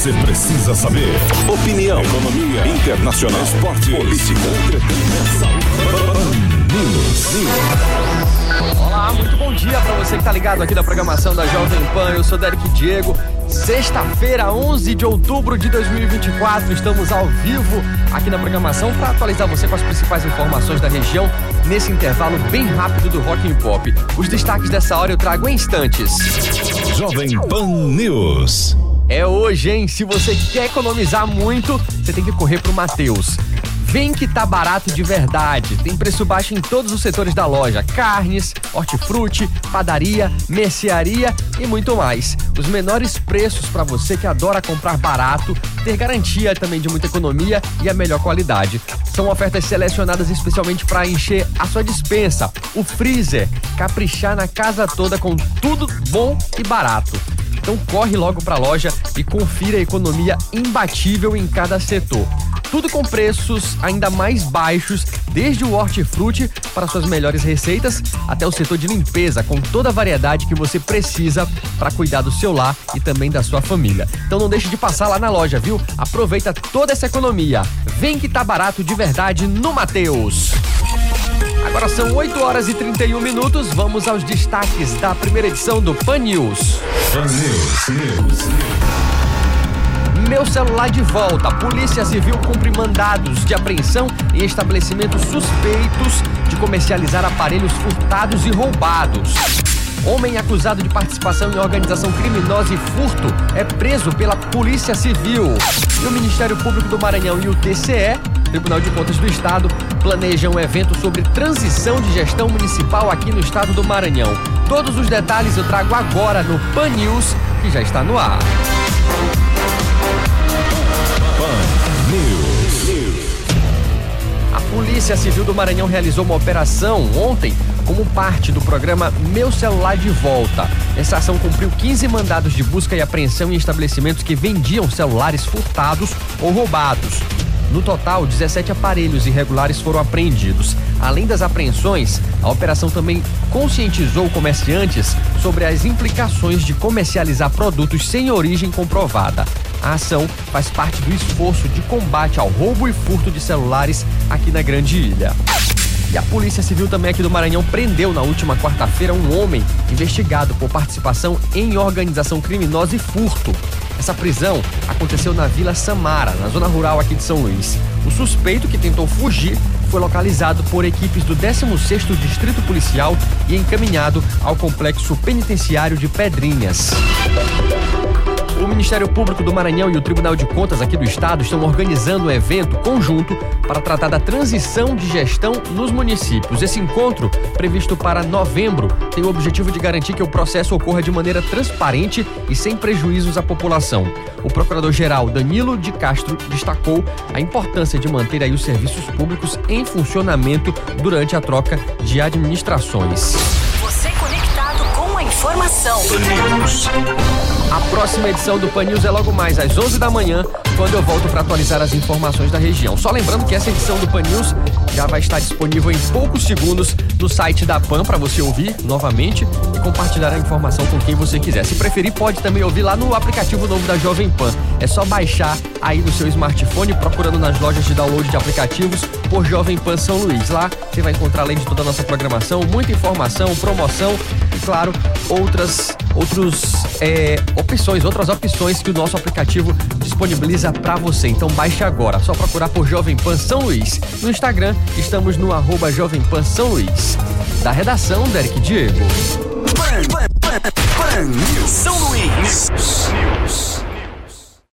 você precisa saber. Opinião, economia, internacional, esporte, política, entretenimento, saúde. Olá, muito bom dia pra você que tá ligado aqui na programação da Jovem Pan. Eu sou Derek Diego. Sexta-feira, 11 de outubro de 2024, estamos ao vivo aqui na programação para atualizar você com as principais informações da região nesse intervalo bem rápido do Rock and Pop. Os destaques dessa hora eu trago em instantes. Jovem Pan News. É hoje, hein? Se você quer economizar muito, você tem que correr pro Mateus. Vem que tá barato de verdade. Tem preço baixo em todos os setores da loja: carnes, hortifruti, padaria, mercearia e muito mais. Os menores preços para você que adora comprar barato, ter garantia também de muita economia e a melhor qualidade. São ofertas selecionadas especialmente para encher a sua despensa, o freezer, caprichar na casa toda com tudo bom e barato. Então corre logo para a loja e confira a economia imbatível em cada setor. Tudo com preços ainda mais baixos, desde o hortifruti para suas melhores receitas até o setor de limpeza, com toda a variedade que você precisa para cuidar do seu lar e também da sua família. Então não deixe de passar lá na loja, viu? Aproveita toda essa economia. Vem que tá barato de verdade no Mateus. Agora são 8 horas e 31 minutos. Vamos aos destaques da primeira edição do Pan News. Pan News. Meu celular de volta. A Polícia Civil cumpre mandados de apreensão em estabelecimentos suspeitos de comercializar aparelhos furtados e roubados. Homem acusado de participação em organização criminosa e furto é preso pela Polícia Civil. E o Ministério Público do Maranhão e o TCE, Tribunal de Contas do Estado, planejam um evento sobre transição de gestão municipal aqui no estado do Maranhão. Todos os detalhes eu trago agora no Pan News, que já está no ar. A Polícia Civil do Maranhão realizou uma operação ontem como parte do programa Meu Celular de Volta. Essa ação cumpriu 15 mandados de busca e apreensão em estabelecimentos que vendiam celulares furtados ou roubados. No total, 17 aparelhos irregulares foram apreendidos. Além das apreensões, a operação também conscientizou comerciantes sobre as implicações de comercializar produtos sem origem comprovada. A ação faz parte do esforço de combate ao roubo e furto de celulares aqui na Grande Ilha. E a Polícia Civil também aqui do Maranhão prendeu na última quarta-feira um homem investigado por participação em organização criminosa e furto. Essa prisão aconteceu na Vila Samara, na zona rural aqui de São Luís. O suspeito, que tentou fugir, foi localizado por equipes do 16º Distrito Policial e encaminhado ao Complexo Penitenciário de Pedrinhas. O Ministério Público do Maranhão e o Tribunal de Contas aqui do estado estão organizando um evento conjunto para tratar da transição de gestão nos municípios. Esse encontro, previsto para novembro, tem o objetivo de garantir que o processo ocorra de maneira transparente e sem prejuízos à população. O procurador-geral Danilo de Castro destacou a importância de manter aí os serviços públicos em funcionamento durante a troca de administrações. Você conectado com a informação. A próxima edição do Pan News é logo mais às 11 da manhã, quando eu volto para atualizar as informações da região. Só lembrando que essa edição do Pan News já vai estar disponível em poucos segundos no site da Pan para você ouvir novamente e compartilhar a informação com quem você quiser. Se preferir, pode também ouvir lá no aplicativo novo da Jovem Pan. É só baixar aí no seu smartphone, procurando nas lojas de download de aplicativos por Jovem Pan São Luís. Lá você vai encontrar, além de toda a nossa programação, muita informação, promoção e, claro, outras opções que o nosso aplicativo disponibiliza para você. Então baixe agora, só procurar por Jovem Pan São Luís. No Instagram, estamos no @Jovem Pan São Luís. Da redação, Derek Diego.